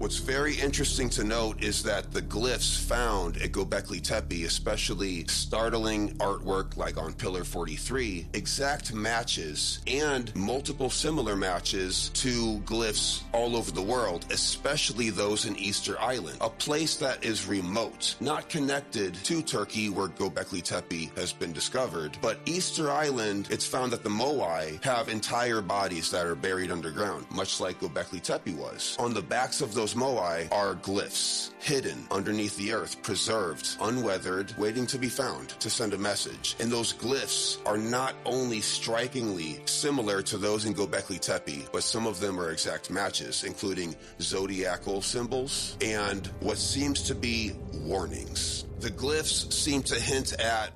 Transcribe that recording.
What's very interesting to note is that the glyphs found at Göbekli Tepe, especially startling artwork like on Pillar 43, exact matches and multiple similar matches to glyphs all over the world, especially those in Easter Island, a place that is remote, not connected to Turkey where Göbekli Tepe has been discovered. But Easter Island, it's found that the Moai have entire bodies that are buried underground, much like Göbekli Tepe was. On the backs of those Moai are glyphs, hidden underneath the earth, preserved, unweathered, waiting to be found to send a message. And those glyphs are not only strikingly similar to those in Göbekli Tepe, but some of them are exact matches, including zodiacal symbols and what seems to be warnings. The glyphs seem to hint at